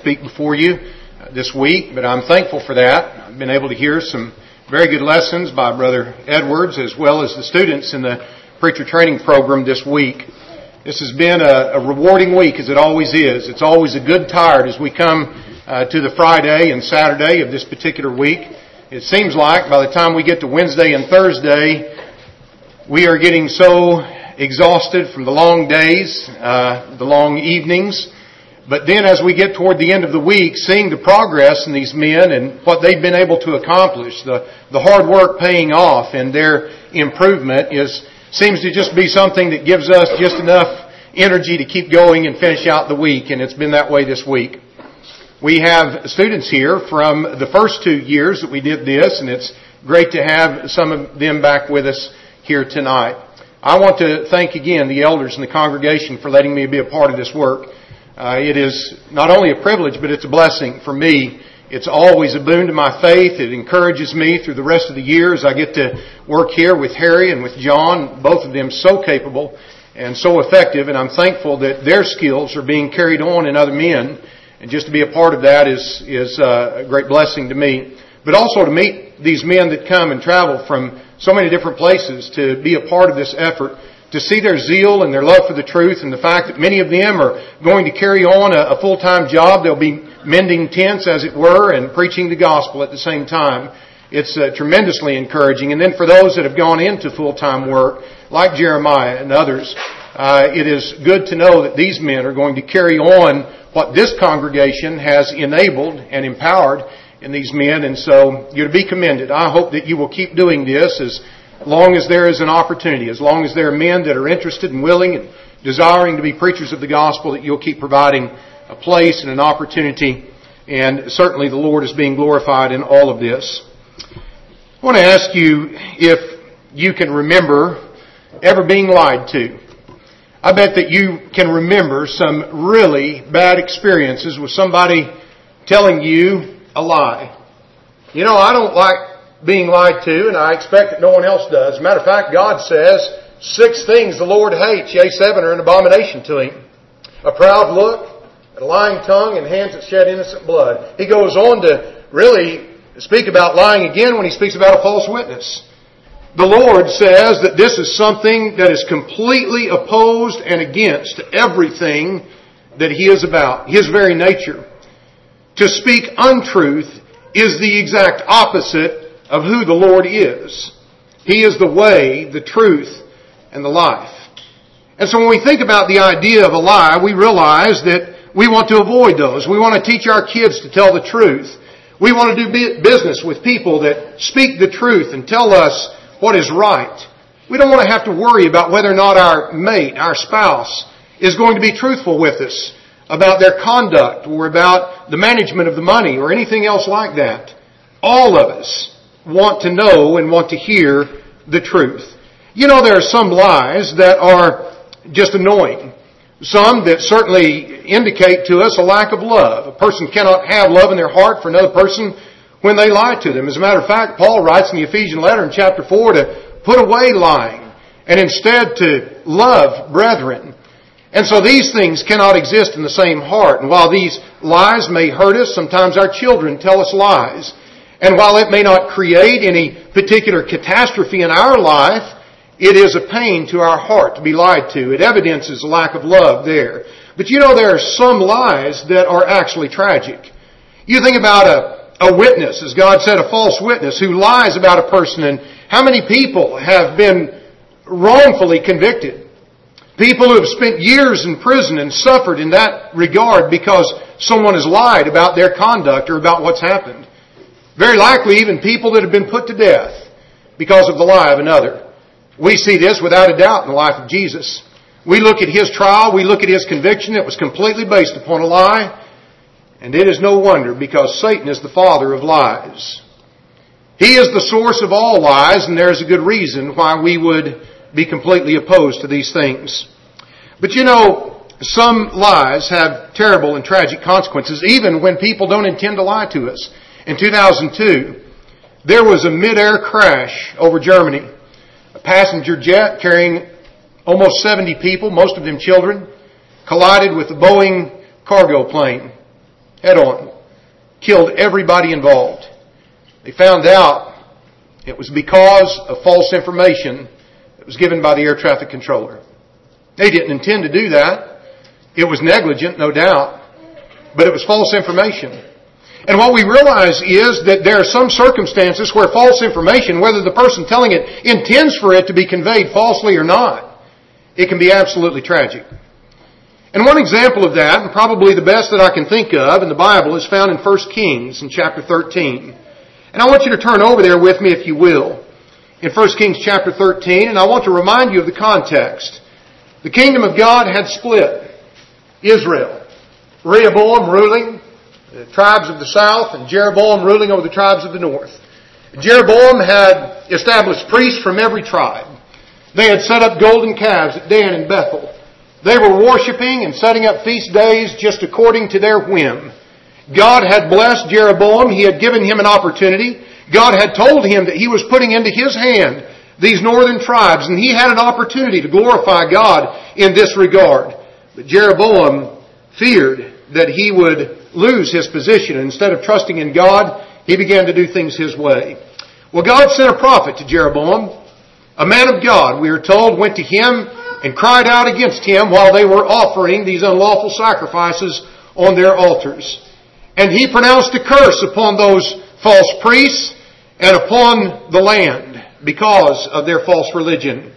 speak before you this week, but I'm thankful for that. I've been able to hear some very good lessons by Brother Edwards as well as the students in the preacher training program this week. This has been a rewarding week, as it always is. It's always a good tired as we come to the Friday and Saturday of this particular week. It seems like by the time we get to Wednesday and Thursday, we are getting so exhausted from the long days, the long evenings. But then as we get toward the end of the week, seeing the progress in these men and what they've been able to accomplish, the hard work paying off and their improvement seems to just be something that gives us just enough energy to keep going and finish out the week, and it's been that way this week. We have students here from the first 2 years that we did this, and it's great to have some of them back with us here tonight. I want to thank again the elders in the congregation for letting me be a part of this work. It is not only a privilege, but it's a blessing for me. It's always a boon to my faith. It encourages me through the rest of the year as I get to work here with Harry and with John, both of them so capable and so effective, and I'm thankful that their skills are being carried on in other men, and just to be a part of that is a great blessing to me. But also to meet these men that come and travel from so many different places to be a part of this effort, to see their zeal and their love for the truth, and the fact that many of them are going to carry on a full-time job. They'll be mending tents, as it were, and preaching the gospel at the same time. It's tremendously encouraging. And then for those that have gone into full-time work, like Jeremiah and others, it is good to know that these men are going to carry on what this congregation has enabled and empowered in these men. And so you're to be commended. I hope that you will keep doing this as long as there is an opportunity, as long as there are men that are interested and willing and desiring to be preachers of the gospel, that you'll keep providing a place and an opportunity. And certainly the Lord is being glorified in all of this. I want to ask you if you can remember ever being lied to. I bet that you can remember some really bad experiences with somebody telling you a lie. You know, I don't like being lied to, and I expect that no one else does. As a matter of fact, God says 6 things the Lord hates, yea, 7 are an abomination to Him. A proud look, a lying tongue, and hands that shed innocent blood. He goes on to really speak about lying again when He speaks about a false witness. The Lord says that this is something that is completely opposed and against everything that He is about, His very nature. To speak untruth is the exact opposite of who the Lord is. He is the way, the truth, and the life. And so when we think about the idea of a lie, we realize that we want to avoid those. We want to teach our kids to tell the truth. We want to do business with people that speak the truth and tell us what is right. We don't want to have to worry about whether or not our mate, our spouse, is going to be truthful with us about their conduct or about the management of the money or anything else like that. All of us want to know and want to hear the truth. You know, there are some lies that are just annoying. Some that certainly indicate to us a lack of love. A person cannot have love in their heart for another person when they lie to them. As a matter of fact, Paul writes in the Ephesian letter in chapter 4 to put away lying and instead to love brethren. And so these things cannot exist in the same heart. And while these lies may hurt us, sometimes our children tell us lies. And while it may not create any particular catastrophe in our life, it is a pain to our heart to be lied to. It evidences a lack of love there. But you know, there are some lies that are actually tragic. You think about a witness, as God said, a false witness who lies about a person, and how many people have been wrongfully convicted. People who have spent years in prison and suffered in that regard because someone has lied about their conduct or about what's happened. Very likely even people that have been put to death because of the lie of another. We see this without a doubt in the life of Jesus. We look at His trial, we look at His conviction. It was completely based upon a lie. And it is no wonder, because Satan is the father of lies. He is the source of all lies, and there is a good reason why we would be completely opposed to these things. But you know, some lies have terrible and tragic consequences, even when people don't intend to lie to us. In 2002, there was a mid-air crash over Germany. A passenger jet carrying almost 70 people, most of them children, collided with a Boeing cargo plane. head on. Killed everybody involved. They found out it was because of false information that was given by the air traffic controller. They didn't intend to do that. It was negligent, no doubt, but it was false information. And what we realize is that there are some circumstances where false information, whether the person telling it intends for it to be conveyed falsely or not, it can be absolutely tragic. And one example of that, and probably the best that I can think of in the Bible, is found in 1 Kings in chapter 13. And I want you to turn over there with me, if you will, in 1 Kings chapter 13, and I want to remind you of the context. The kingdom of God had split. Israel, Rehoboam ruling the tribes of the south, and Jeroboam ruling over the tribes of the north. Jeroboam had established priests from every tribe. They had set up golden calves at Dan and Bethel. They were worshiping and setting up feast days just according to their whim. God had blessed Jeroboam. He had given him an opportunity. God had told him that He was putting into his hand these northern tribes, and he had an opportunity to glorify God in this regard. But Jeroboam feared that he would lose his position. Instead of trusting in God, he began to do things his way. Well, God sent a prophet to Jeroboam. A man of God, we are told, went to him and cried out against him while they were offering these unlawful sacrifices on their altars. And he pronounced a curse upon those false priests and upon the land because of their false religion.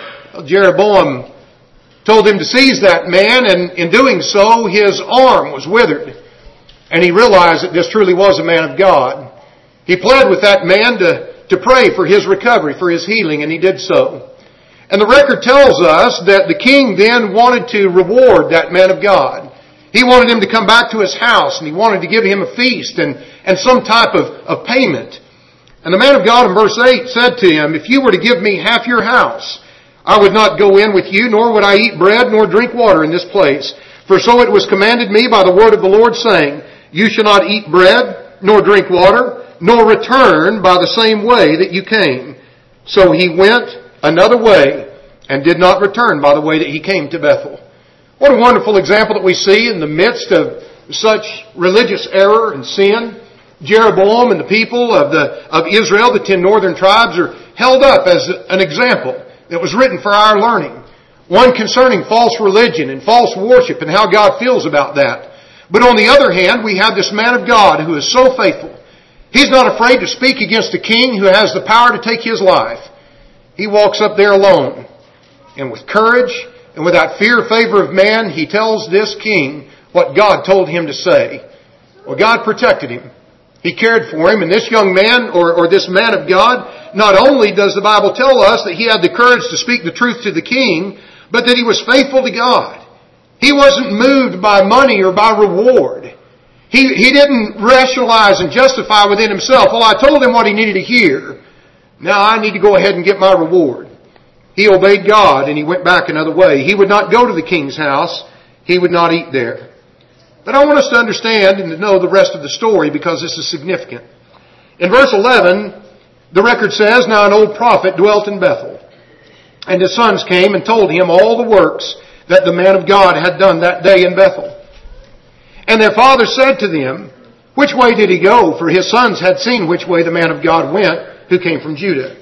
Jeroboam told him to seize that man, and in doing so, his arm was withered. And he realized that this truly was a man of God. He pled with that man to pray for his recovery, for his healing, and he did so. And the record tells us that the king then wanted to reward that man of God. He wanted him to come back to his house, and he wanted to give him a feast and some type of payment. And the man of God in verse 8 said to him, "If you were to give me half your house, I would not go in with you, nor would I eat bread nor drink water in this place. For so it was commanded me by the word of the Lord, saying, You shall not eat bread, nor drink water, nor return by the same way that you came." So he went another way, and did not return by the way that he came to Bethel. What a wonderful example that we see in the midst of such religious error and sin. Jeroboam and the people of Israel, the 10 northern tribes, are held up as an example that was written for our learning. One concerning false religion and false worship and how God feels about that. But on the other hand, we have this man of God who is so faithful. He's not afraid to speak against a king who has the power to take his life. He walks up there alone. And with courage and without fear or favor of man, he tells this king what God told him to say. Well, God protected him. He cared for him. And this young man, or this man of God, not only does the Bible tell us that he had the courage to speak the truth to the king, but that he was faithful to God. He wasn't moved by money or by reward. He didn't rationalize and justify within himself, well, I told him what he needed to hear. Now I need to go ahead and get my reward. He obeyed God and he went back another way. He would not go to the king's house. He would not eat there. But I want us to understand and to know the rest of the story because this is significant. In verse 11, the record says, "Now an old prophet dwelt in Bethel, and his sons came and told him all the works that the man of God had done that day in Bethel. And their father said to them, Which way did he go? For his sons had seen which way the man of God went, who came from Judah.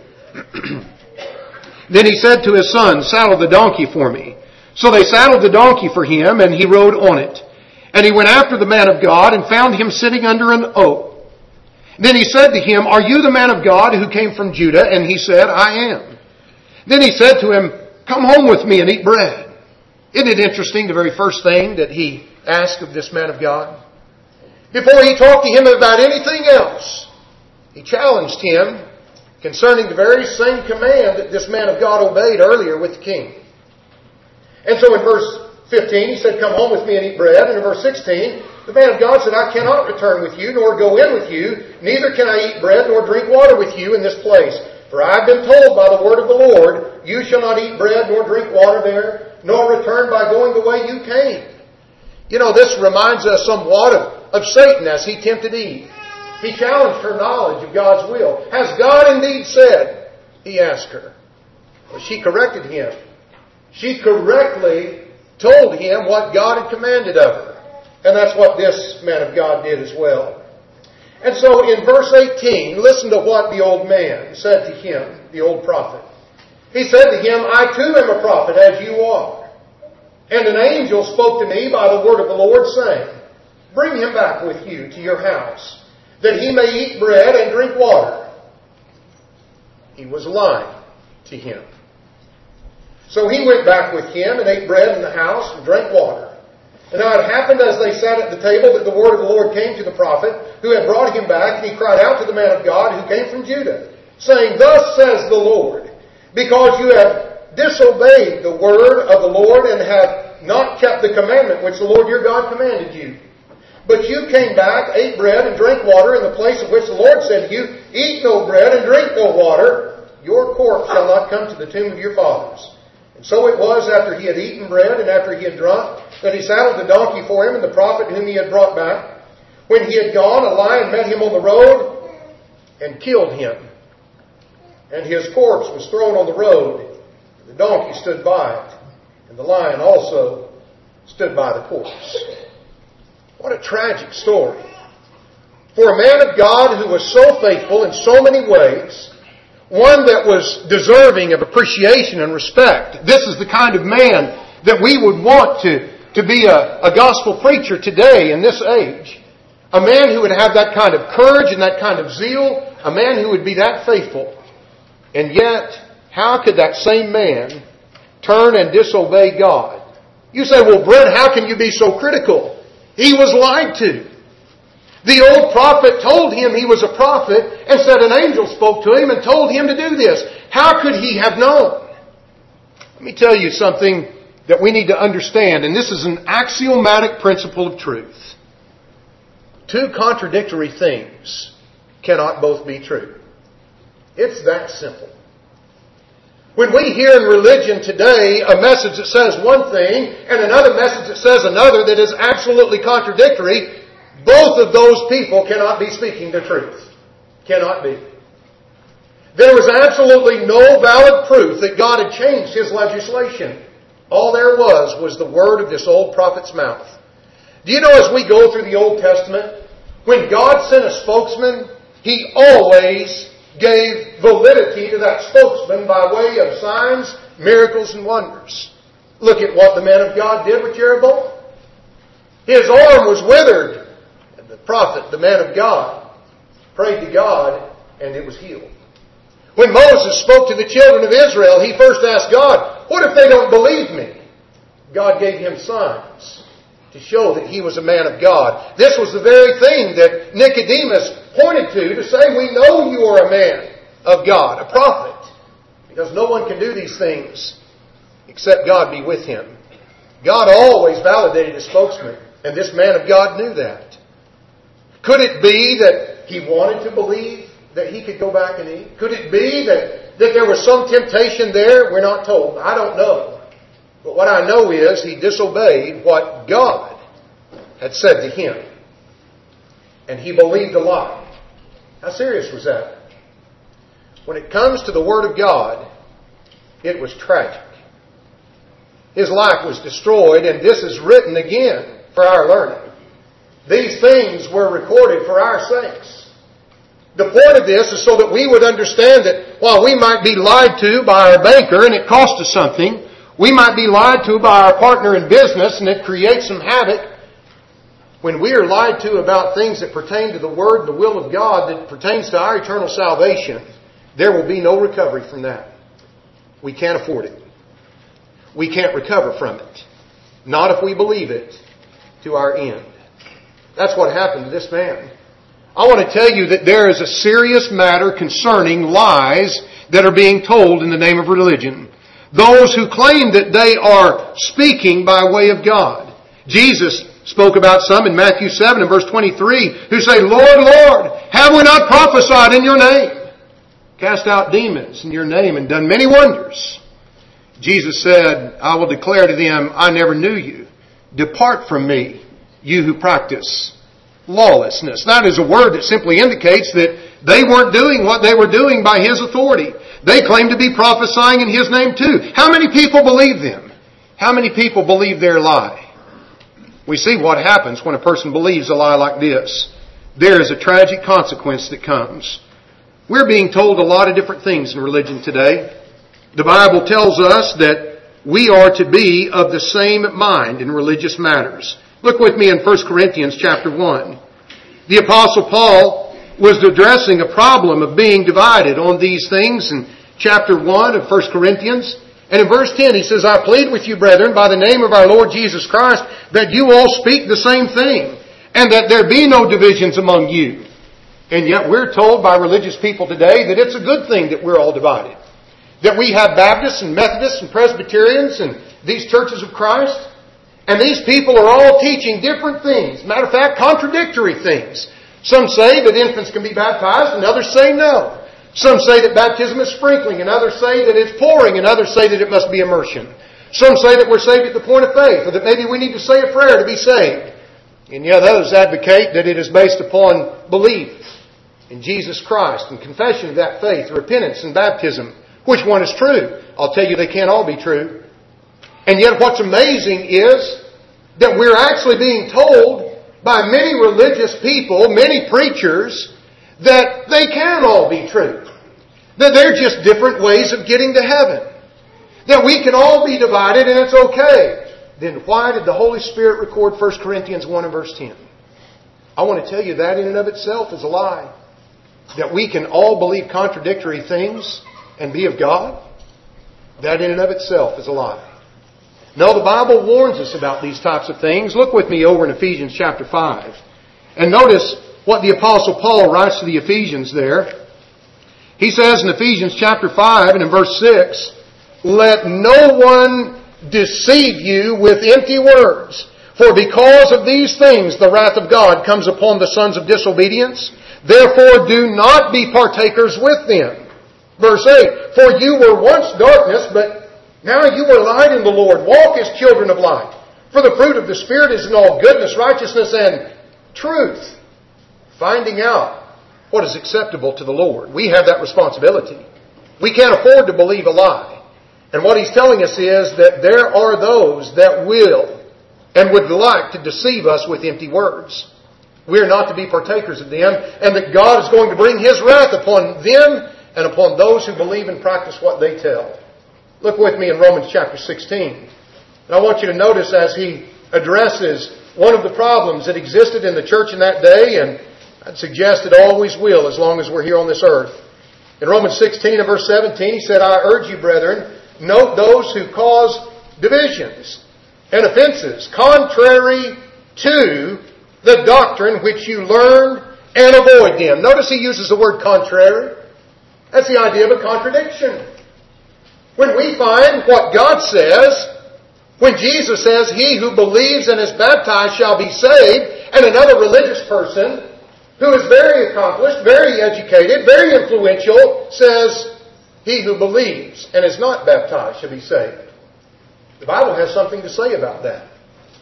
Then he said to his sons, Saddle the donkey for me. So they saddled the donkey for him, and he rode on it. And he went after the man of God, and found him sitting under an oak. Then he said to him, Are you the man of God who came from Judah? And he said, I am. Then he said to him, Come home with me and eat bread. Isn't it interesting, the very first thing that he asked of this man of God? Before he talked to him about anything else, he challenged him concerning the very same command that this man of God obeyed earlier with the king. And so in verse 15, he said, Come home with me and eat bread. And in verse 16, the man of God said, I cannot return with you, nor go in with you, neither can I eat bread nor drink water with you in this place. For I have been told by the word of the Lord, You shall not eat bread nor drink water there, nor return by going the way you came. You know, this reminds us somewhat of Satan as he tempted Eve. He challenged her knowledge of God's will. Has God indeed said? He asked her. Well, she corrected him. She correctly told him what God had commanded of her. And that's what this man of God did as well. And so in verse 18, listen to what the old man said to him, the old prophet. He said to him, I too am a prophet as you are. And an angel spoke to me by the word of the Lord, saying, Bring him back with you to your house, that he may eat bread and drink water. He was lying to him. So he went back with him and ate bread in the house and drank water. And now it happened as they sat at the table that the word of the Lord came to the prophet who had brought him back, and he cried out to the man of God who came from Judah, saying, Thus says the Lord, because you have disobeyed the word of the Lord and have not kept the commandment which the Lord your God commanded you. But you came back, ate bread, and drank water in the place of which the Lord said to you, Eat no bread and drink no water. Your corpse shall not come to the tomb of your fathers. And so it was after he had eaten bread and after he had drunk, that he saddled the donkey for him and the prophet whom he had brought back. When he had gone, a lion met him on the road and killed him. And his corpse was thrown on the road. The donkey stood by it, and the lion also stood by the corpse. What a tragic story. For a man of God who was so faithful in so many ways, one that was deserving of appreciation and respect. This is the kind of man that we would want to be a gospel preacher today in this age. A man who would have that kind of courage and that kind of zeal. A man who would be that faithful. And yet, how could that same man turn and disobey God? You say, well, Brent, how can you be so critical? He was lied to. The old prophet told him he was a prophet and said an angel spoke to him and told him to do this. How could he have known? Let me tell you something that we need to understand, and this is an axiomatic principle of truth. Two contradictory things cannot both be true. It's that simple. When we hear in religion today a message that says one thing and another message that says another that is absolutely contradictory, both of those people cannot be speaking the truth. Cannot be. There was absolutely no valid proof that God had changed His legislation. All there was the word of this old prophet's mouth. Do you know, as we go through the Old Testament, when God sent a spokesman, He always gave validity to that spokesman by way of signs, miracles, and wonders. Look at what the man of God did with Jeroboam. His arm was withered. And the prophet, the man of God, prayed to God, and it was healed. When Moses spoke to the children of Israel, he first asked God, what if they don't believe me? God gave him signs to show that he was a man of God. This was the very thing that Nicodemus pointed to say, we know you are a man of God, a prophet. Because no one can do these things except God be with him. God always validated His spokesman, and this man of God knew that. Could it be that he wanted to believe that he could go back and eat? Could it be that there was some temptation there? We're not told. I don't know. But what I know is he disobeyed what God had said to him. And he believed a lie. How serious was that? When it comes to the Word of God, it was tragic. His life was destroyed, and this is written again for our learning. These things were recorded for our sakes. The point of this is so that we would understand that while we might be lied to by our banker and it cost us something, we might be lied to by our partner in business and it creates some havoc. When we are lied to about things that pertain to the Word and the will of God that pertains to our eternal salvation, there will be no recovery from that. We can't afford it. We can't recover from it. Not if we believe it to our end. That's what happened to this man. I want to tell you that there is a serious matter concerning lies that are being told in the name of religion. Those who claim that they are speaking by way of God. Jesus spoke about some in Matthew 7 and verse 23 who say, Lord, Lord, have we not prophesied in your name? Cast out demons in your name and done many wonders. Jesus said, I will declare to them, I never knew you. Depart from me, you who practice lawlessness. That is a word that simply indicates that they weren't doing what they were doing by His authority. They claimed to be prophesying in His name too. How many people believe them? How many people believe their lie? We see what happens when a person believes a lie like this. There is a tragic consequence that comes. We're being told a lot of different things in religion today. The Bible tells us that we are to be of the same mind in religious matters. Look with me in 1 Corinthians chapter 1. The Apostle Paul was addressing a problem of being divided on these things in chapter 1 of 1 Corinthians. And in verse 10 he says, I plead with you, brethren, by the name of our Lord Jesus Christ, that you all speak the same thing, and that there be no divisions among you. And yet we're told by religious people today that it's a good thing that we're all divided. That we have Baptists and Methodists and Presbyterians and these churches of Christ. And these people are all teaching different things. Matter of fact, contradictory things. Some say that infants can be baptized and others say no. Some say that baptism is sprinkling and others say that it's pouring and others say that it must be immersion. Some say that we're saved at the point of faith or that maybe we need to say a prayer to be saved. And yet others advocate that it is based upon belief in Jesus Christ and confession of that faith, repentance and baptism. Which one is true? I'll tell you they can't all be true. And yet what's amazing is that we're actually being told by many religious people, many preachers, that they can all be true. That they're just different ways of getting to heaven. That we can all be divided and it's okay. Then why did the Holy Spirit record 1 Corinthians 1 and verse 10? I want to tell you that in and of itself is a lie. That we can all believe contradictory things and be of God, that in and of itself is a lie. No, the Bible warns us about these types of things. Look with me over in Ephesians chapter 5. And notice what the Apostle Paul writes to the Ephesians there. He says in Ephesians chapter 5 and in verse 6, let no one deceive you with empty words. For because of these things the wrath of God comes upon the sons of disobedience. Therefore do not be partakers with them. Verse 8, for you were once darkness, but now you are light in the Lord. Walk as children of light. For the fruit of the Spirit is in all goodness, righteousness, and truth. Finding out what is acceptable to the Lord. We have that responsibility. We can't afford to believe a lie. And what he's telling us is that there are those that will and would like to deceive us with empty words. We're not to be partakers of them, and that God is going to bring His wrath upon them and upon those who believe and practice what they tell. Look with me in Romans chapter 16. And I want you to notice as he addresses one of the problems that existed in the church in that day, and I'd suggest it always will as long as we're here on this earth. In Romans 16 and verse 17, he said, I urge you, brethren, note those who cause divisions and offenses contrary to the doctrine which you learned, and avoid them. Notice he uses the word contrary. That's the idea of a contradiction. When we find what God says, when Jesus says, he who believes and is baptized shall be saved, and another religious person who is very accomplished, very educated, very influential, says, he who believes and is not baptized shall be saved. The Bible has something to say about that.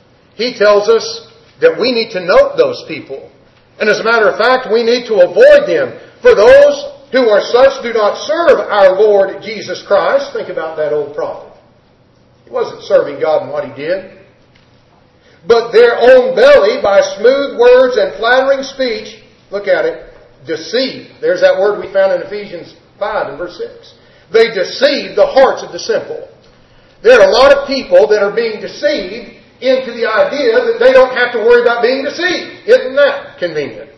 He tells us that we need to note those people. And as a matter of fact, we need to avoid them. For those who are such do not serve our Lord Jesus Christ. Think about that old prophet. He wasn't serving God in what he did. But their own belly, by smooth words and flattering speech, look at it, deceive. There's that word we found in Ephesians 5 and verse 6. They deceive the hearts of the simple. There are a lot of people that are being deceived into the idea that they don't have to worry about being deceived. Isn't that convenient?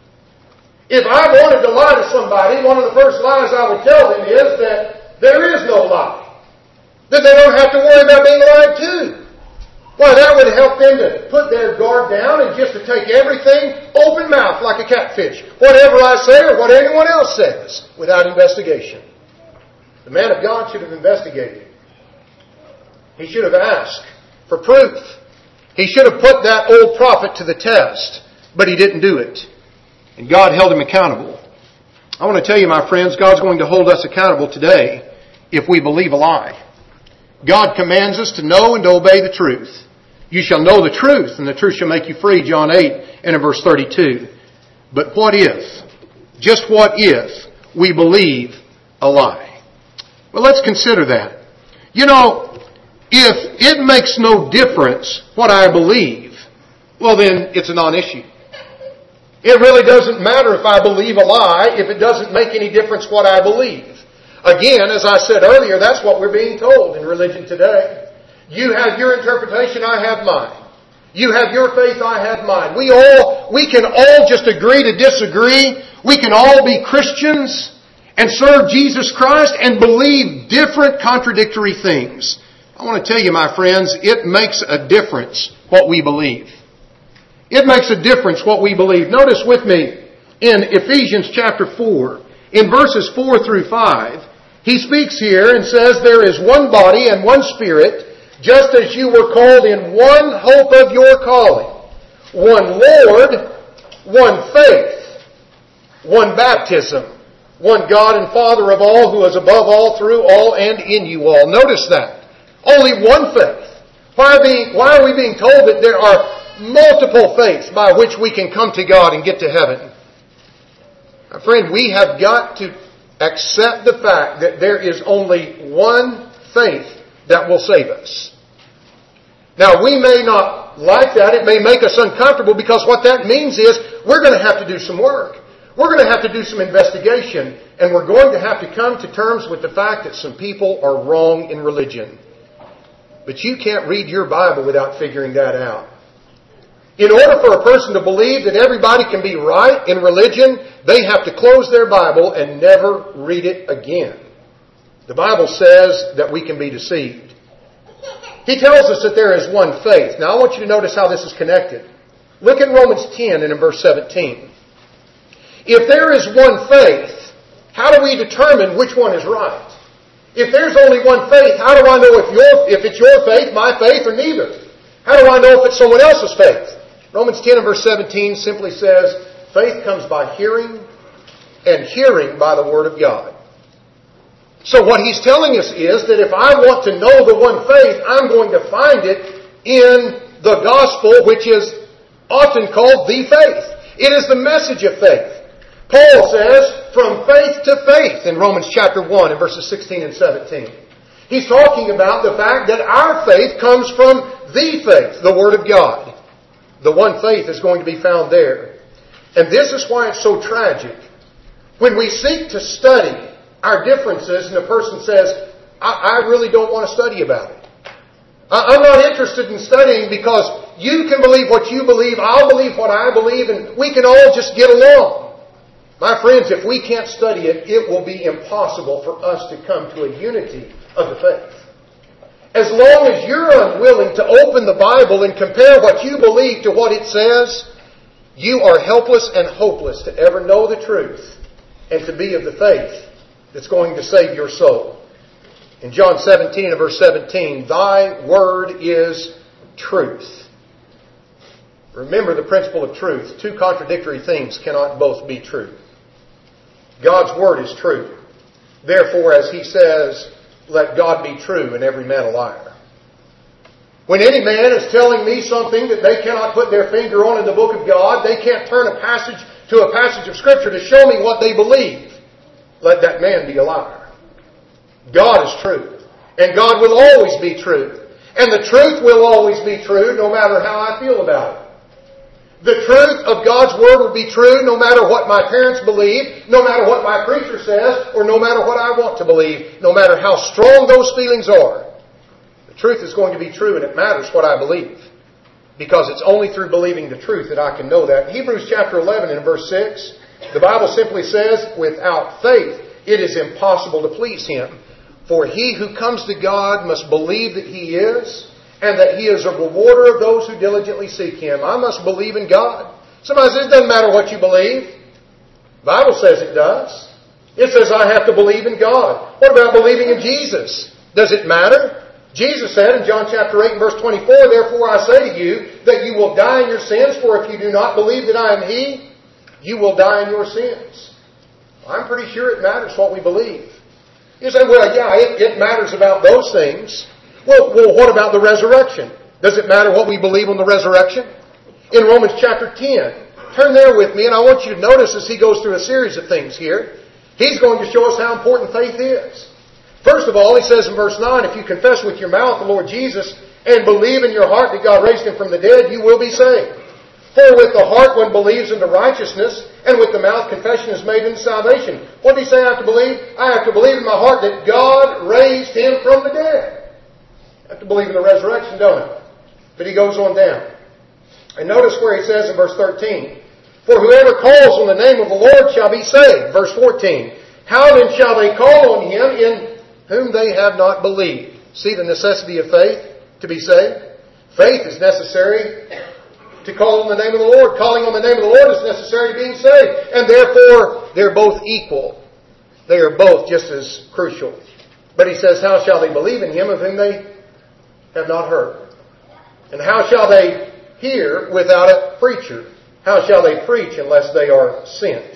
If I wanted to lie to somebody, one of the first lies I would tell them is that there is no lie. That they don't have to worry about being lied to. Why, that would help them to put their guard down and just to take everything open mouth like a catfish. Whatever I say or what anyone else says without investigation. The man of God should have investigated. He should have asked for proof. He should have put that old prophet to the test, but he didn't do it. And God held him accountable. I want to tell you, my friends, God's going to hold us accountable today if we believe a lie. God commands us to know and to obey the truth. You shall know the truth, and the truth shall make you free, John 8 and in verse 32. But what if, just what if, we believe a lie? Well, let's consider that. You know, if it makes no difference what I believe, well then it's a non-issue. It really doesn't matter if I believe a lie if it doesn't make any difference what I believe. Again, as I said earlier, that's what we're being told in religion today. You have your interpretation, I have mine. You have your faith, I have mine. We can all just agree to disagree. We can all be Christians and serve Jesus Christ and believe different contradictory things. I want to tell you, my friends, it makes a difference what we believe. It makes a difference what we believe. Notice with me in Ephesians chapter 4, in verses 4 through 5, he speaks here and says, there is one body and one Spirit, just as you were called in one hope of your calling, one Lord, one faith, one baptism, one God and Father of all, who is above all, through all, and in you all. Notice that. Only one faith. Why are we being told that there are multiple faiths by which we can come to God and get to heaven? My friend, we have got to accept the fact that there is only one faith that will save us. Now, we may not like that. It may make us uncomfortable, because what that means is we're going to have to do some work. We're going to have to do some investigation, and we're going to have to come to terms with the fact that some people are wrong in religion. But you can't read your Bible without figuring that out. In order for a person to believe that everybody can be right in religion, they have to close their Bible and never read it again. The Bible says that we can be deceived. He tells us that there is one faith. Now I want you to notice how this is connected. Look at Romans 10 and in verse 17. If there is one faith, how do we determine which one is right? If there's only one faith, how do I know if it's your faith, my faith, or neither? How do I know if it's someone else's faith? Romans 10 and verse 17 simply says, faith comes by hearing, and hearing by the Word of God. So what he's telling us is that if I want to know the one faith, I'm going to find it in the gospel, which is often called the faith. It is the message of faith. Paul says, from faith to faith in Romans chapter 1 and verses 16 and 17. He's talking about the fact that our faith comes from the faith, the Word of God. The one faith is going to be found there. And this is why it's so tragic. When we seek to study our differences and a person says, I really don't want to study about it. I'm not interested in studying because you can believe what you believe, I'll believe what I believe, and we can all just get along. My friends, if we can't study it, it will be impossible for us to come to a unity of the faith. As long as you're unwilling to open the Bible and compare what you believe to what it says, you are helpless and hopeless to ever know the truth and to be of the faith that's going to save your soul. In John 17 and verse 17, Thy word is truth. Remember the principle of truth. Two contradictory things cannot both be true. God's word is true. Therefore, as he says, let God be true and every man a liar. When any man is telling me something that they cannot put their finger on in the book of God, they can't turn a passage to a passage of Scripture to show me what they believe, let that man be a liar. God is true. And God will always be true. And the truth will always be true no matter how I feel about it. The truth of God's Word will be true no matter what my parents believe, no matter what my preacher says, or no matter what I want to believe, no matter how strong those feelings are. The truth is going to be true, and it matters what I believe. Because it's only through believing the truth that I can know that. In Hebrews chapter 11 and verse 6, the Bible simply says, without faith it is impossible to please Him. For he who comes to God must believe that He is, and that He is a rewarder of those who diligently seek Him. I must believe in God. Somebody says, it doesn't matter what you believe. The Bible says it does. It says I have to believe in God. What about believing in Jesus? Does it matter? Jesus said in John chapter 8 and verse 24, Therefore I say to you that you will die in your sins, for if you do not believe that I am He, you will die in your sins. I'm pretty sure it matters what we believe. You say, well, yeah, it matters about those things. Well, what about the resurrection? Does it matter what we believe on the resurrection? In Romans chapter 10, turn there with me, and I want you to notice as he goes through a series of things here, he's going to show us how important faith is. First of all, he says in verse 9, if you confess with your mouth the Lord Jesus and believe in your heart that God raised Him from the dead, you will be saved. For with the heart one believes into righteousness, and with the mouth confession is made unto salvation. What did he say I have to believe? I have to believe in my heart that God raised Him from the dead. I have to believe in the resurrection, don't I? But he goes on down. And notice where he says in verse 13, For whoever calls on the name of the Lord shall be saved. Verse 14, How then shall they call on Him in whom they have not believed? See the necessity of faith to be saved? Faith is necessary to call on the name of the Lord. Calling on the name of the Lord is necessary to being saved. And therefore, they're both equal. They are both just as crucial. But he says, How shall they believe in Him of whom they have not heard? And how shall they hear without a preacher? How shall they preach unless they are sent?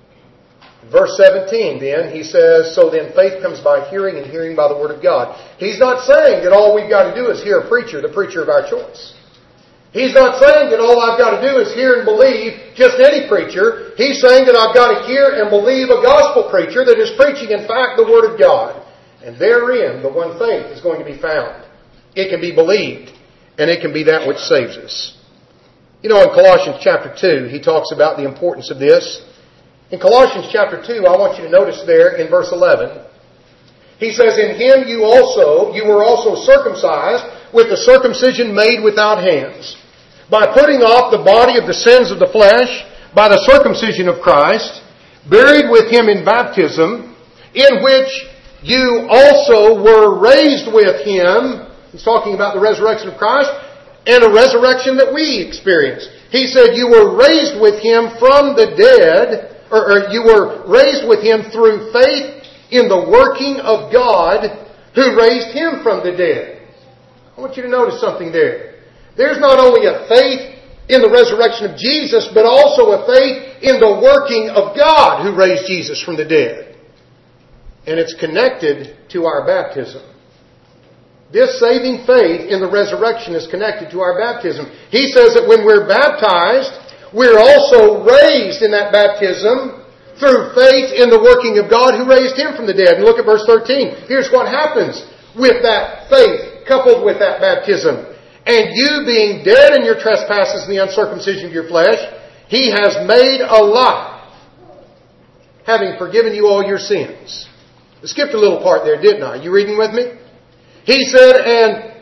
Verse 17 then, he says, So then faith comes by hearing, and hearing by the Word of God. He's not saying that all we've got to do is hear a preacher, the preacher of our choice. He's not saying that all I've got to do is hear and believe just any preacher. He's saying that I've got to hear and believe a gospel preacher that is preaching, in fact, the Word of God. And therein, the one faith is going to be found. It can be believed, and it can be that which saves us. You know, in Colossians chapter 2, he talks about the importance of this. In Colossians chapter 2, I want you to notice there in verse 11, he says, In Him you were also circumcised with the circumcision made without hands, by putting off the body of the sins of the flesh, by the circumcision of Christ, buried with Him in baptism, in which you also were raised with Him. He's talking about the resurrection of Christ, and a resurrection that we experienced. He said you were raised with Him from the dead, or you were raised with Him through faith in the working of God who raised Him from the dead. I want you to notice something there. There's not only a faith in the resurrection of Jesus, but also a faith in the working of God who raised Jesus from the dead. And it's connected to our baptism. This saving faith in the resurrection is connected to our baptism. He says that when we're baptized, we're also raised in that baptism through faith in the working of God who raised Him from the dead. And look at verse 13. Here's what happens with that faith coupled with that baptism. And you being dead in your trespasses and the uncircumcision of your flesh, He has made alive, having forgiven you all your sins. I skipped a little part there, didn't I? You reading with me? He said, and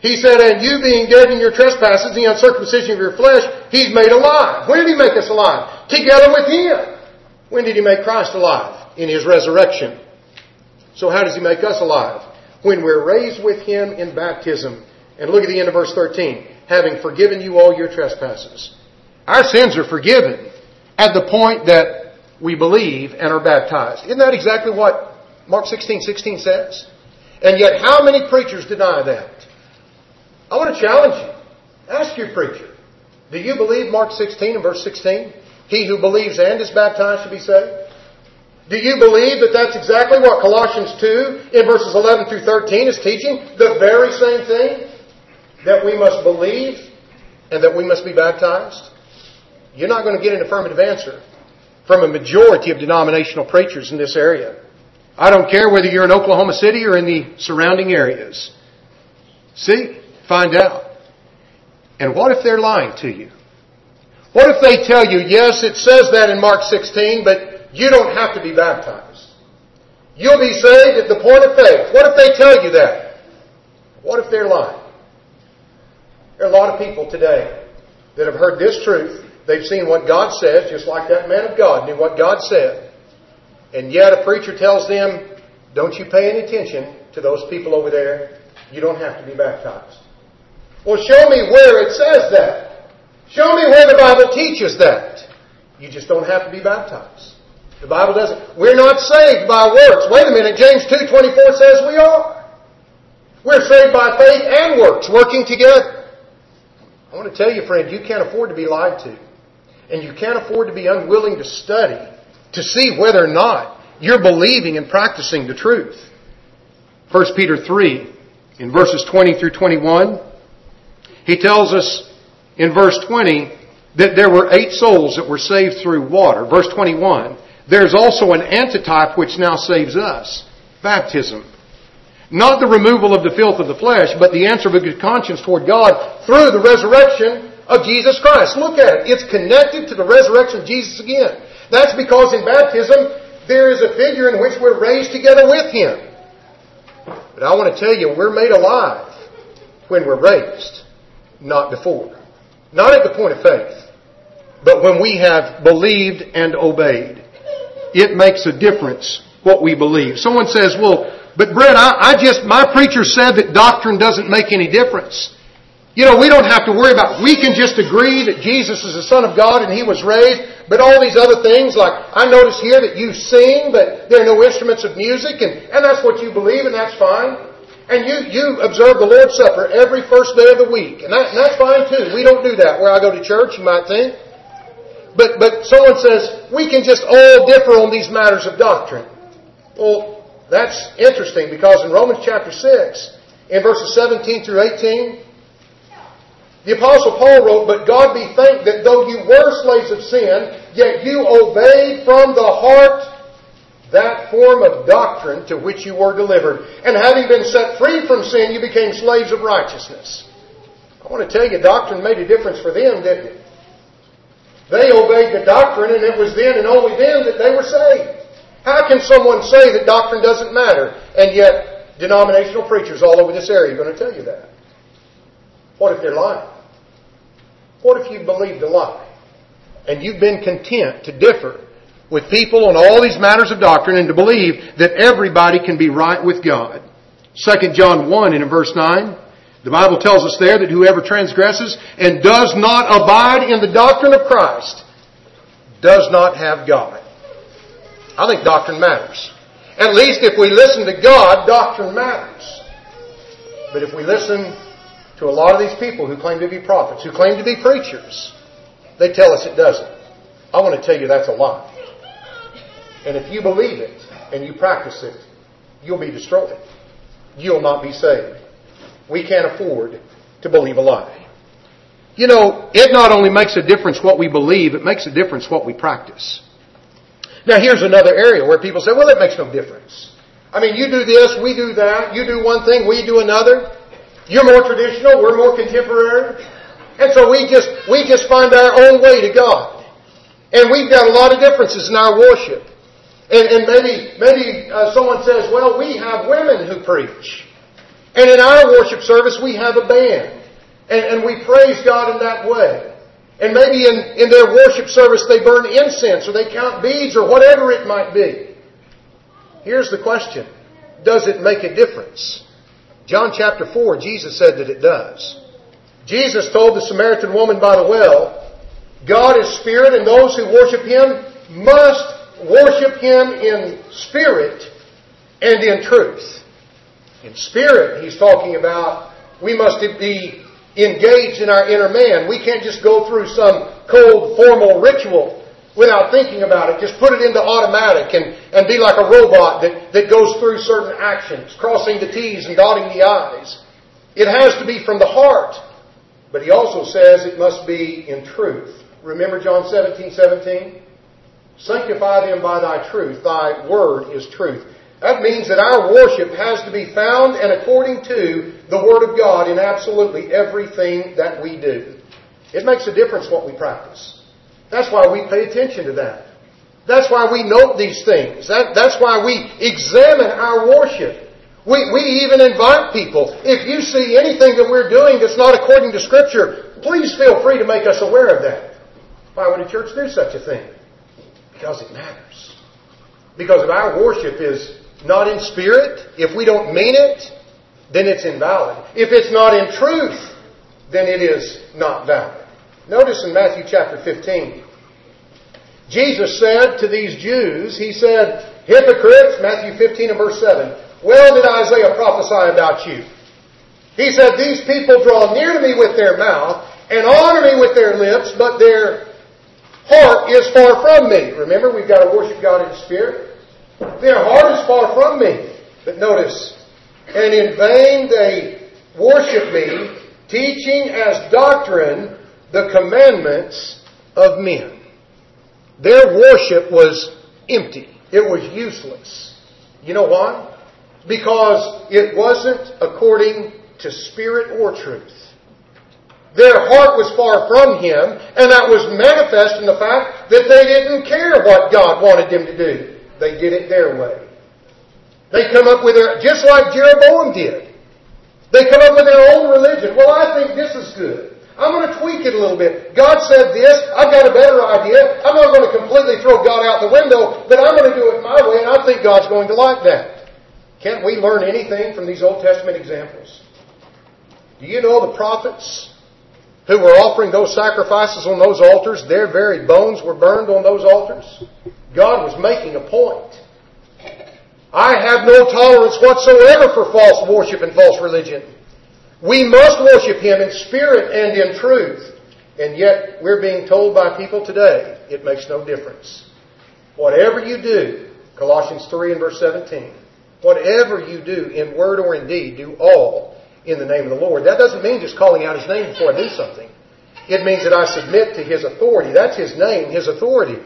you being dead in your trespasses, the uncircumcision of your flesh, He's made alive. When did He make us alive? Together with Him. When did He make Christ alive? In His resurrection. So how does He make us alive? When we're raised with Him in baptism. And look at the end of verse 13. Having forgiven you all your trespasses. Our sins are forgiven at the point that we believe and are baptized. Isn't that exactly what Mark 16:16 says? And yet how many preachers deny that? I want to challenge you. Ask your preacher. Do you believe Mark 16 and verse 16? He who believes and is baptized shall be saved. Do you believe that that's exactly what Colossians 2 in verses 11 through 13 is teaching? The very same thing? That we must believe and that we must be baptized? You're not going to get an affirmative answer from a majority of denominational preachers in this area. I don't care whether you're in Oklahoma City or in the surrounding areas. See? Find out. And what if they're lying to you? What if they tell you, yes, it says that in Mark 16, but you don't have to be baptized. You'll be saved at the point of faith. What if they tell you that? What if they're lying? There are a lot of people today that have heard this truth. They've seen what God says, just like that man of God knew what God said. And yet a preacher tells them, don't you pay any attention to those people over there. You don't have to be baptized. Well, show me where it says that. Show me where the Bible teaches that. You just don't have to be baptized. The Bible doesn't. We're not saved by works. Wait a minute. James 2:24 says we are. We're saved by faith and works, working together. I want to tell you, friend, you can't afford to be lied to. And you can't afford to be unwilling to study to see whether or not you're believing and practicing the truth. 1 Peter 3, in verses 20 through 21, he tells us in verse 20 that there were 8 souls that were saved through water. Verse 21, there's also an antitype which now saves us, baptism. Not the removal of the filth of the flesh, but the answer of a good conscience toward God through the resurrection of Jesus Christ. Look at it. It's connected to the resurrection of Jesus again. That's because in baptism, there is a figure in which we're raised together with Him. But I want to tell you, we're made alive when we're raised, not before. Not at the point of faith, but when we have believed and obeyed. It makes a difference what we believe. Someone says, well, but Brett, my preacher said that doctrine doesn't make any difference. You know, we don't have to worry about, we can just agree that Jesus is the Son of God and He was raised, but all these other things, like I notice here that you sing, but there are no instruments of music, and that's what you believe, and that's fine. And you observe the Lord's Supper every first day of the week, and that's fine too. We don't do that where I go to church, you might think. But someone says, we can just all differ on these matters of doctrine. Well, that's interesting because in Romans chapter 6, in verses 17 through 18, the Apostle Paul wrote, but God be thanked that though you were slaves of sin, yet you obeyed from the heart that form of doctrine to which you were delivered. And having been set free from sin, you became slaves of righteousness. I want to tell you, doctrine made a difference for them, didn't it? They obeyed the doctrine, and it was then and only then that they were saved. How can someone say that doctrine doesn't matter, and yet denominational preachers all over this area are going to tell you that? What if they're lying? What if you believed a lie? And you've been content to differ with people on all these matters of doctrine and to believe that everybody can be right with God. 2 John 1 in verse 9, the Bible tells us there that whoever transgresses and does not abide in the doctrine of Christ does not have God. I think doctrine matters. At least if we listen to God, doctrine matters. But if we listen to a lot of these people who claim to be prophets, who claim to be preachers, they tell us it doesn't. I want to tell you that's a lie. And if you believe it and you practice it, you'll be destroyed. You'll not be saved. We can't afford to believe a lie. You know, it not only makes a difference what we believe, it makes a difference what we practice. Now here's another area where people say, well, it makes no difference. I mean, you do this, we do that. You do one thing, we do another. You're more traditional, we're more contemporary. And so we just find our own way to God. And we've got a lot of differences in our worship. And maybe someone says, well, we have women who preach. And in our worship service, we have a band. And we praise God in that way. And maybe in their worship service, they burn incense or they count beads or whatever it might be. Here's the question. Does it make a difference? John chapter 4, Jesus said that it does. Jesus told the Samaritan woman by the well, God is spirit, and those who worship Him must worship Him in spirit and in truth. In spirit, He's talking about we must be engaged in our inner man. We can't just go through some cold, formal ritual without thinking about it. Just put it into automatic and be like a robot that goes through certain actions, crossing the T's and dotting the I's. It has to be from the heart. But He also says it must be in truth. Remember John 17:17? Sanctify them by Thy truth. Thy word is truth. That means that our worship has to be found and according to the Word of God in absolutely everything that we do. It makes a difference what we practice. That's why we pay attention to that. That's why we note these things. That's why we examine our worship. We even invite people. If you see anything that we're doing that's not according to Scripture, please feel free to make us aware of that. Why would a church do such a thing? Because it matters. Because if our worship is not in spirit, if we don't mean it, then it's invalid. If it's not in truth, then it is not valid. Notice in Matthew chapter 15, Jesus said to these Jews, He said, hypocrites, Matthew 15 and verse 7, well did Isaiah prophesy about you. He said, these people draw near to me with their mouth and honor me with their lips, but their heart is far from me. Remember, we've got to worship God in spirit. Their heart is far from me. But notice, and in vain they worship me, teaching as doctrine the commandments of men. Their worship was empty. It was useless. You know why? Because it wasn't according to spirit or truth. Their heart was far from Him, and that was manifest in the fact that they didn't care what God wanted them to do. They did it their way. They come up with just like Jeroboam did. They come up with their own religion. Well, I think this is good. I'm going to tweak it a little bit. God said this. I've got a better idea. I'm not going to completely throw God out the window, but I'm going to do it my way, and I think God's going to like that. Can't we learn anything from these Old Testament examples? Do you know the prophets who were offering those sacrifices on those altars, their very bones were burned on those altars? God was making a point. I have no tolerance whatsoever for false worship and false religion. We must worship Him in spirit and in truth. And yet, we're being told by people today, it makes no difference. Whatever you do, Colossians 3 and verse 17, whatever you do in word or in deed, do all in the name of the Lord. That doesn't mean just calling out His name before I do something. It means that I submit to His authority. That's His name, His authority.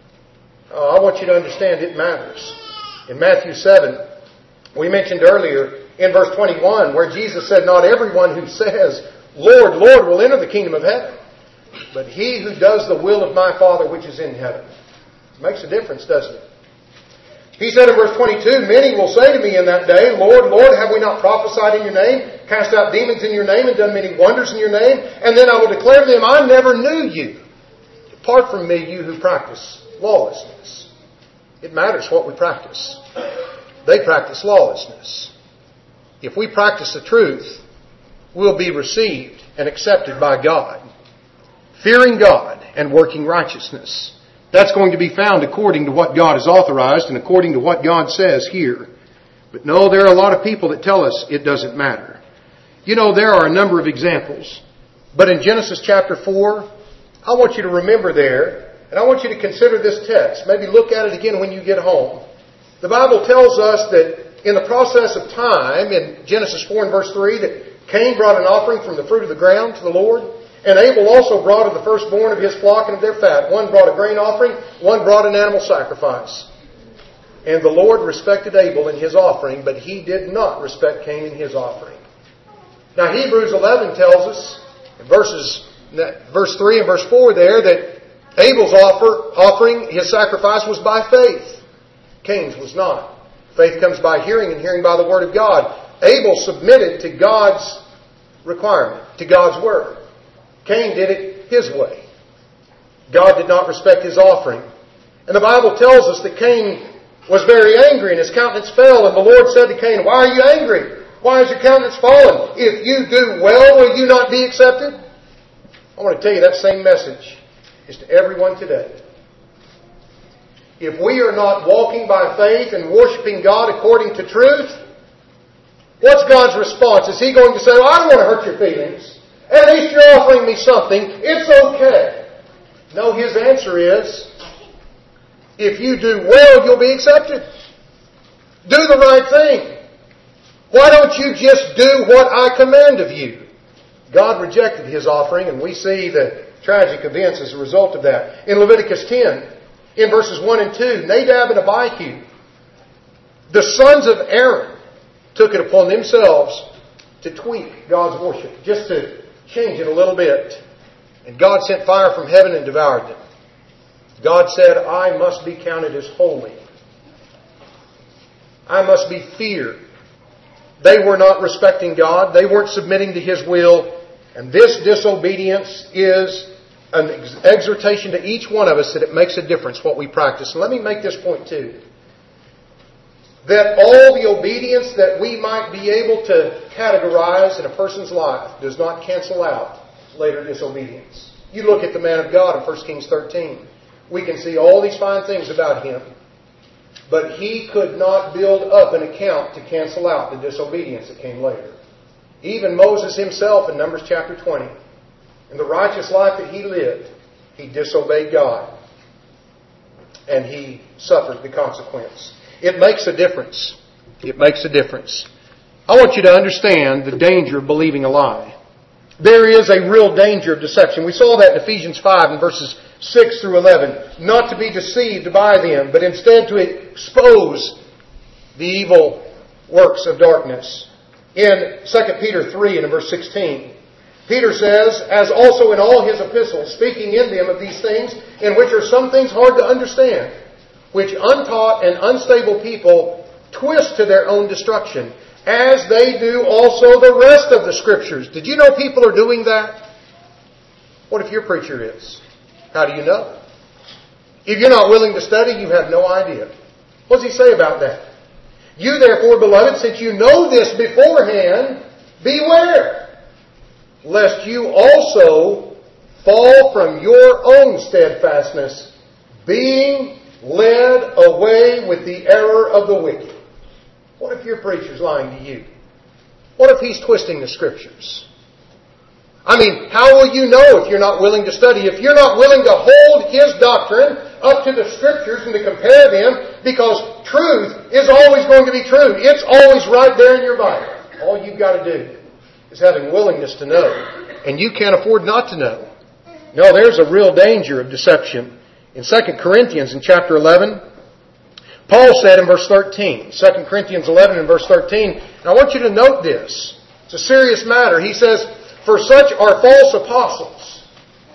I want you to understand it matters. In Matthew 7, we mentioned earlier in verse 21 where Jesus said, not everyone who says, Lord, Lord, will enter the kingdom of heaven, but he who does the will of my Father which is in heaven. It makes a difference, doesn't it? He said in verse 22, many will say to me in that day, Lord, Lord, have we not prophesied in your name, cast out demons in your name, and done many wonders in your name? And then I will declare to them, I never knew you. Depart from me, you who practice lawlessness. It matters what we practice. They practice lawlessness. If we practice the truth, we'll be received and accepted by God. Fearing God and working righteousness. That's going to be found according to what God has authorized and according to what God says here. But no, there are a lot of people that tell us it doesn't matter. You know, there are a number of examples. But in Genesis chapter 4, I want you to remember there, and I want you to consider this text. Maybe look at it again when you get home. The Bible tells us that in the process of time, in Genesis 4 and verse 3, that Cain brought an offering from the fruit of the ground to the Lord. And Abel also brought of the firstborn of his flock and of their fat. One brought a grain offering, one brought an animal sacrifice. And the Lord respected Abel in his offering, but He did not respect Cain in his offering. Now Hebrews 11 tells us, in verse 3 and verse 4 there, that Abel's offering, his sacrifice, was by faith. Cain's was not. Faith comes by hearing, and hearing by the Word of God. Abel submitted to God's requirement, to God's Word. Cain did it his way. God did not respect his offering. And the Bible tells us that Cain was very angry and his countenance fell. And the Lord said to Cain, why are you angry? Why is your countenance fallen? If you do well, will you not be accepted? I want to tell you that same message is to everyone today. If we are not walking by faith and worshiping God according to truth, what's God's response? Is He going to say, well, I don't want to hurt your feelings. At least you're offering me something. It's okay. No, His answer is, if you do well, you'll be accepted. Do the right thing. Why don't you just do what I command of you? God rejected His offering, and we see the tragic events as a result of that. In Leviticus 10, in verses 1 and 2, Nadab and Abihu, the sons of Aaron, took it upon themselves to tweak God's worship, just to change it a little bit. And God sent fire from heaven and devoured them. God said, I must be counted as holy. I must be feared. They were not respecting God. They weren't submitting to His will. And this disobedience is an exhortation to each one of us that it makes a difference what we practice. And let me make this point too. That all the obedience that we might be able to categorize in a person's life does not cancel out later disobedience. You look at the man of God in 1 Kings 13. We can see all these fine things about him. But he could not build up an account to cancel out the disobedience that came later. Even Moses himself in Numbers chapter 20. In the righteous life that he lived, he disobeyed God. And he suffered the consequence. It makes a difference. It makes a difference. I want you to understand the danger of believing a lie. There is a real danger of deception. We saw that in Ephesians 5 and verses 6 through 11. Not to be deceived by them, but instead to expose the evil works of darkness. In 2 Peter 3 and verse 16, Peter says, as also in all his epistles, speaking in them of these things, in which are some things hard to understand, which untaught and unstable people twist to their own destruction, as they do also the rest of the Scriptures. Did you know people are doing that? What if your preacher is? How do you know? If you're not willing to study, you have no idea. What does he say about that? You therefore, beloved, since you know this beforehand, beware, lest you also fall from your own steadfastness, being led away with the error of the wicked. What if your preacher's lying to you? What if he's twisting the Scriptures? I mean, how will you know if you're not willing to study? If you're not willing to hold his doctrine up to the Scriptures and to compare them, because truth is always going to be true. It's always right there in your Bible. All you've got to do is having willingness to know. And you can't afford not to know. No, there's a real danger of deception. In 2 Corinthians in chapter 11, Paul said in verse 13, 2 Corinthians 11 and verse 13, and I want you to note this. It's a serious matter. He says, for such are false apostles,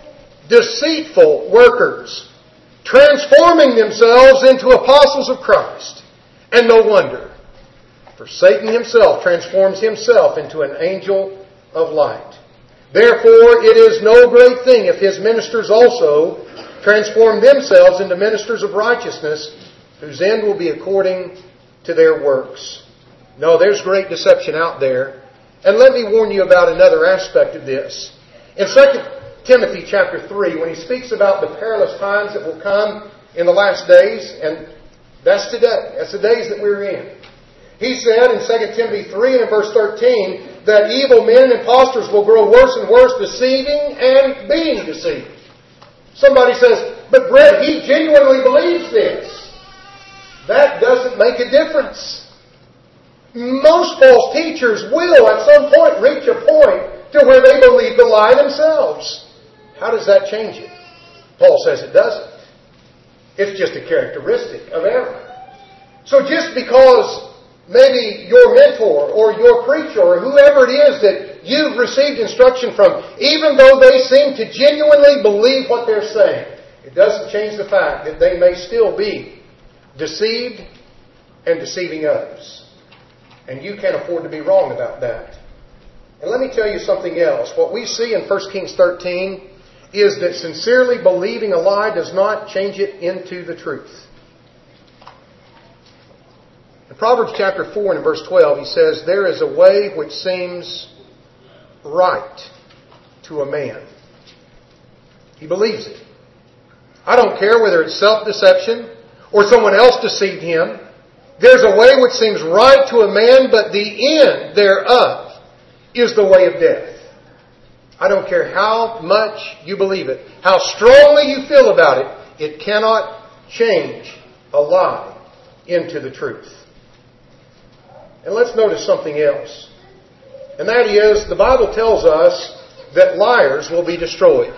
deceitful workers, transforming themselves into apostles of Christ. And no wonder, for Satan himself transforms himself into an angel of light. Therefore, it is no great thing if his ministers also transform themselves into ministers of righteousness, whose end will be according to their works. No, there's great deception out there. And let me warn you about another aspect of this. In 2 Timothy chapter 3, when he speaks about the perilous times that will come in the last days, and that's today. That's the days that we're in. He said in 2 Timothy 3 and in verse 13 that evil men and impostors will grow worse and worse, deceiving and being deceived. Somebody says, but Brett, he genuinely believes this. That doesn't make a difference. Most false teachers will at some point reach a point to where they believe the lie themselves. How does that change it? Paul says it doesn't. It's just a characteristic of error. So just because maybe your mentor or your preacher or whoever it is that you've received instruction from, even though they seem to genuinely believe what they're saying, it doesn't change the fact that they may still be deceived and deceiving others. And you can't afford to be wrong about that. And let me tell you something else. What we see in 1 Kings 13 is that sincerely believing a lie does not change it into the truth. In Proverbs chapter 4 and in verse 12, he says, there is a way which seems right to a man. He believes it. I don't care whether it's self-deception or someone else deceived him. There's a way which seems right to a man, but the end thereof is the way of death. I don't care how much you believe it, how strongly you feel about it, it cannot change a lie into the truth. And let's notice something else. And that is, the Bible tells us that liars will be destroyed.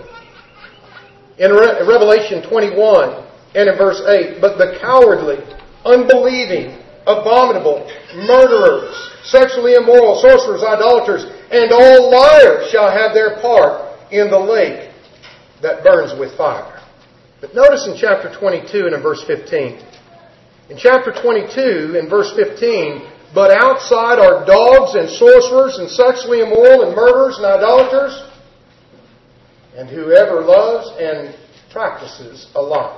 In Revelation 21 and in verse 8, but the cowardly, unbelieving, abominable, murderers, sexually immoral, sorcerers, idolaters, and all liars shall have their part in the lake that burns with fire. But notice in chapter 22 and in verse 15. In chapter 22 and verse 15, but outside are dogs and sorcerers and sexually immoral and murderers and idolaters, and whoever loves and practices a lie.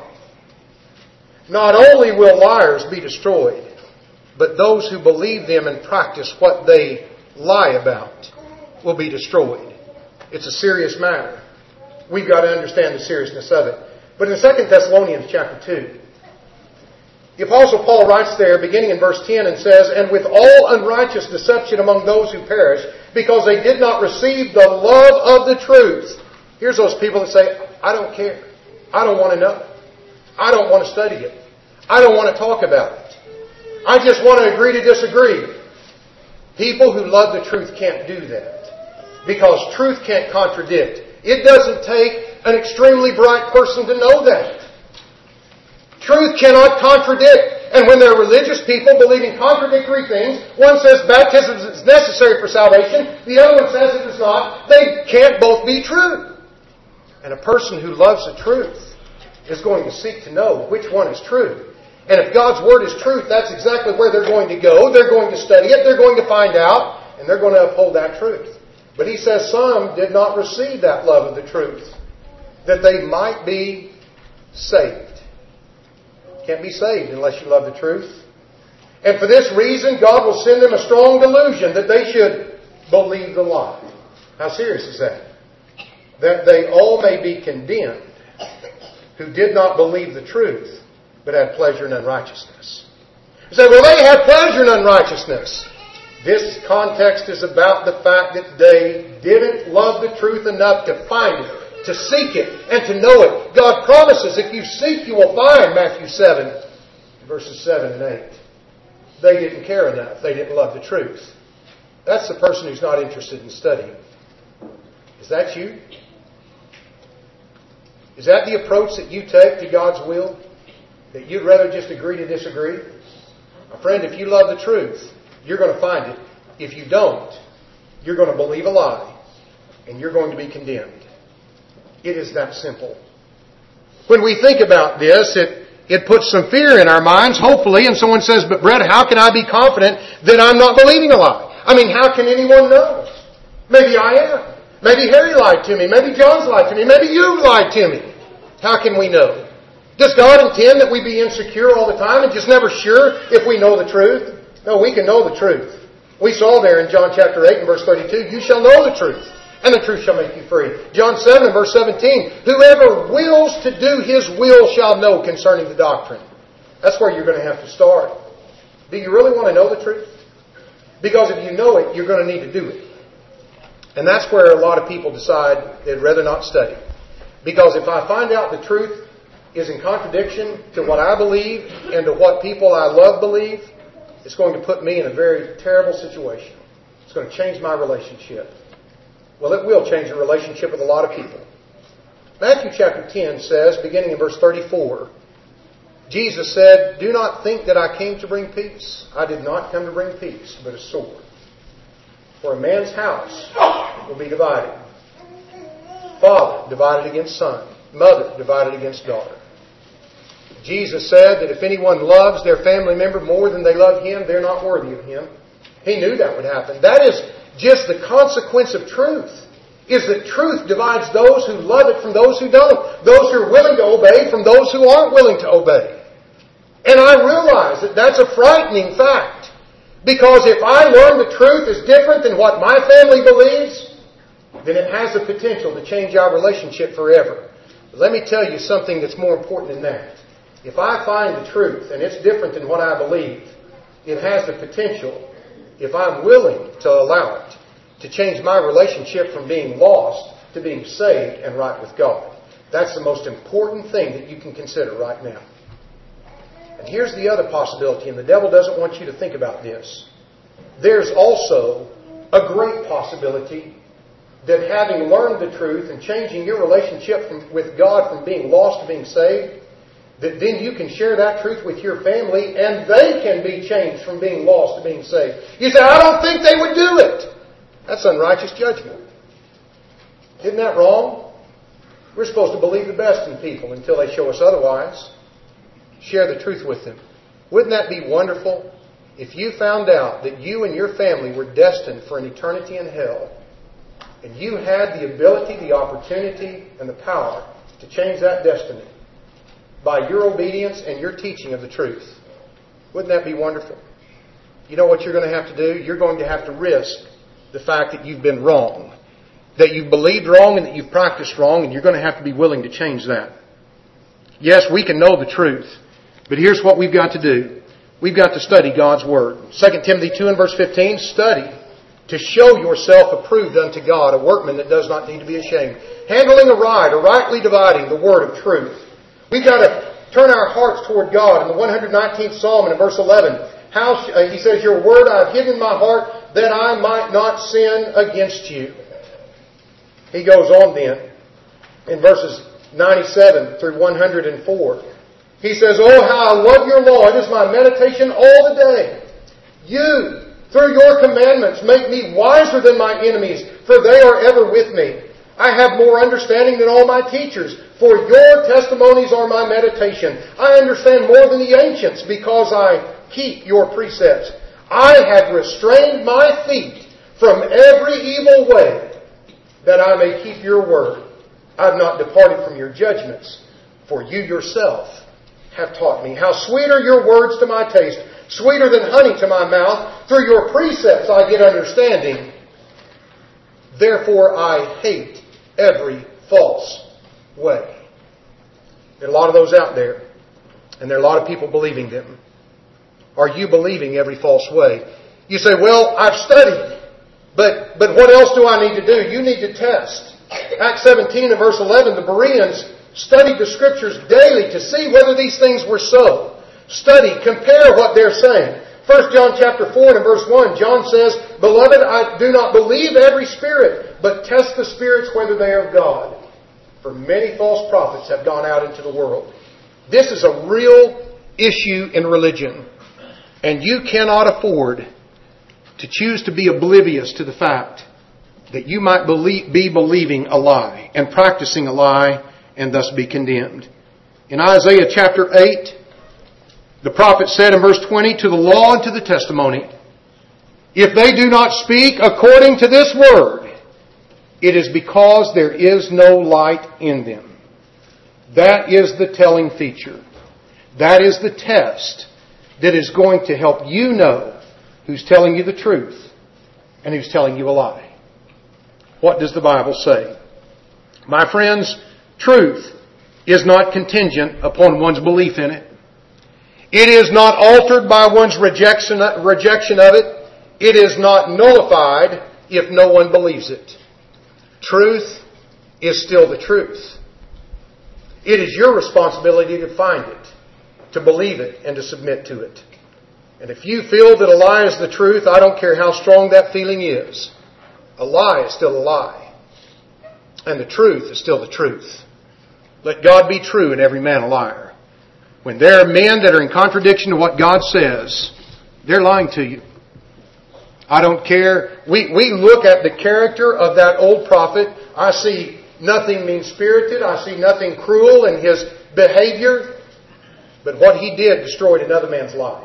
Not only will liars be destroyed, but those who believe them and practice what they lie about will be destroyed. It's a serious matter. We've got to understand the seriousness of it. But in 2 Thessalonians chapter 2, the Apostle Paul writes there, beginning in verse 10, and says, and with all unrighteous deception among those who perish, because they did not receive the love of the truth. Here's those people that say, I don't care. I don't want to know. I don't want to study it. I don't want to talk about it. I just want to agree to disagree. People who love the truth can't do that. Because truth can't contradict. It doesn't take an extremely bright person to know that. Truth cannot contradict. And when there are religious people believing contradictory things, one says baptism is necessary for salvation, the other one says it is not, they can't both be true. And a person who loves the truth is going to seek to know which one is true. And if God's Word is truth, that's exactly where they're going to go. They're going to study it, they're going to find out, and they're going to uphold that truth. But he says some did not receive that love of the truth, that they might be saved. Can't be saved unless you love the truth. And for this reason, God will send them a strong delusion that they should believe the lie. How serious is that? That they all may be condemned who did not believe the truth, but had pleasure in unrighteousness. You say, well, they had pleasure in unrighteousness. This context is about the fact that they didn't love the truth enough to find it, to seek it, and to know it. God promises, if you seek, you will find, Matthew 7, verses 7 and 8. They didn't care enough. They didn't love the truth. That's the person who's not interested in studying. Is that you? Is that the approach that you take to God's will? That you'd rather just agree to disagree? My friend, if you love the truth, you're going to find it. If you don't, you're going to believe a lie, and you're going to be condemned. It is that simple. When we think about this, it puts some fear in our minds, hopefully, and someone says, but Brett, how can I be confident that I'm not believing a lie? I mean, how can anyone know? Maybe I am. Maybe Harry lied to me. Maybe John's lied to me. Maybe you've lied to me. How can we know? Does God intend that we be insecure all the time and just never sure if we know the truth? No, we can know the truth. We saw there in John chapter 8 and verse 32, you shall know the truth, and the truth shall make you free. John 7 and verse 17, whoever wills to do His will shall know concerning the doctrine. That's where you're going to have to start. Do you really want to know the truth? Because if you know it, you're going to need to do it. And that's where a lot of people decide they'd rather not study. Because if I find out the truth is in contradiction to what I believe and to what people I love believe, it's going to put me in a very terrible situation. It's going to change my relationship. Well, it will change your relationship with a lot of people. Matthew chapter 10 says, beginning in verse 34, Jesus said, do not think that I came to bring peace. I did not come to bring peace, but a sword. For a man's house will be divided. Father divided against son. Mother divided against daughter. Jesus said that if anyone loves their family member more than they love Him, they're not worthy of Him. He knew that would happen. That is just the consequence of truth. Is that truth divides those who love it from those who don't. Those who are willing to obey from those who aren't willing to obey. And I realize that that's a frightening fact. Because if I learn the truth is different than what my family believes, then it has the potential to change our relationship forever. But let me tell you something that's more important than that. If I find the truth and it's different than what I believe, it has the potential, if I'm willing to allow it, to change my relationship from being lost to being saved and right with God. That's the most important thing that you can consider right now. And here's the other possibility, and the devil doesn't want you to think about this. There's also a great possibility that having learned the truth and changing your relationship with God from being lost to being saved, that then you can share that truth with your family and they can be changed from being lost to being saved. You say, I don't think they would do it. That's unrighteous judgment. Isn't that wrong? We're supposed to believe the best in people until they show us otherwise. Share the truth with them. Wouldn't that be wonderful if you found out that you and your family were destined for an eternity in hell, and you had the ability, the opportunity, and the power to change that destiny by your obedience and your teaching of the truth? Wouldn't that be wonderful? You know what you're going to have to do? You're going to have to risk the fact that you've been wrong, that you've believed wrong and that you've practiced wrong, and you're going to have to be willing to change that. Yes, we can know the truth, but here's what we've got to do. We've got to study God's Word. 2 Timothy 2 and verse 15, study to show yourself approved unto God, a workman that does not need to be ashamed, handling aright or rightly dividing the word of truth. We've got to turn our hearts toward God. In the 119th Psalm in verse 11, he says, your word I've hidden in my heart that I might not sin against you. He goes on then in verses 97 through 104. He says, "Oh, how I love your law. It is my meditation all the day. You, through your commandments, make me wiser than my enemies, for they are ever with me. I have more understanding than all my teachers, for your testimonies are my meditation. I understand more than the ancients, because I keep your precepts. I have restrained my feet from every evil way, that I may keep your word. I have not departed from your judgments, for you yourself have taught me. How sweet are your words to my taste, sweeter than honey to my mouth. Through your precepts I get understanding. Therefore I hate every false way." There are a lot of those out there, and there are a lot of people believing them. Are you believing every false way? You say, "Well, I've studied, but what else do I need to do?" You need to test. Acts 17 and verse 11, the Bereans studied the Scriptures daily to see whether these things were so. Study, compare what they're saying. 1 John chapter 4 and verse 1, John says, "Beloved, I do not believe every spirit, but test the spirits whether they are of God. For many false prophets have gone out into the world." This is a real issue in religion. And you cannot afford to choose to be oblivious to the fact that you might be believing a lie and practicing a lie and thus be condemned. In Isaiah chapter 8, the prophet said in verse 20, "To the law and to the testimony, if they do not speak according to this word, it is because there is no light in them." That is the telling feature. That is the test that is going to help you know who's telling you the truth and who's telling you a lie. What does the Bible say? My friends, truth is not contingent upon one's belief in it. It is not altered by one's rejection of it. It is not nullified if no one believes it. Truth is still the truth. It is your responsibility to find it, to believe it, and to submit to it. And if you feel that a lie is the truth, I don't care how strong that feeling is. A lie is still a lie. And the truth is still the truth. Let God be true and every man a liar. When there are men that are in contradiction to what God says, they're lying to you. I don't care. We look at the character of that old prophet. I see nothing mean-spirited. I see nothing cruel in his behavior. But what he did destroyed another man's life.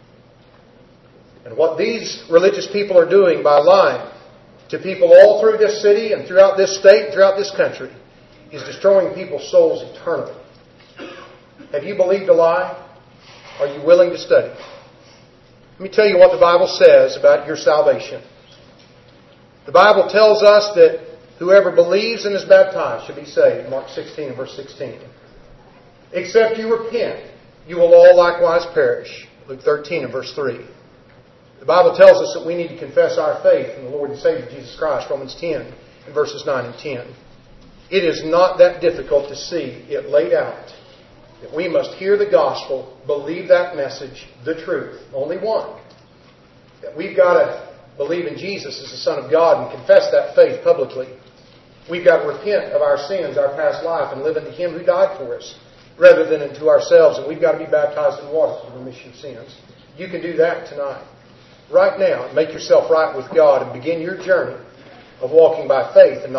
And what these religious people are doing by lying to people all through this city and throughout this state and throughout this country is destroying people's souls eternally. Have you believed a lie? Are you willing to study? Let me tell you what the Bible says about your salvation. The Bible tells us that whoever believes and is baptized shall be saved. Mark 16 and verse 16. Except you repent, you will all likewise perish. Luke 13 and verse 3. The Bible tells us that we need to confess our faith in the Lord and Savior Jesus Christ. Romans 10 and verses 9 and 10. It is not that difficult to see it laid out. That we must hear the gospel, believe that message, the truth, only one. That we've got to believe in Jesus as the Son of God and confess that faith publicly. We've got to repent of our sins, our past life, and live unto Him who died for us, rather than unto ourselves. And we've got to be baptized in water for the remission of sins. You can do that tonight. Right now, make yourself right with God and begin your journey of walking by faith and not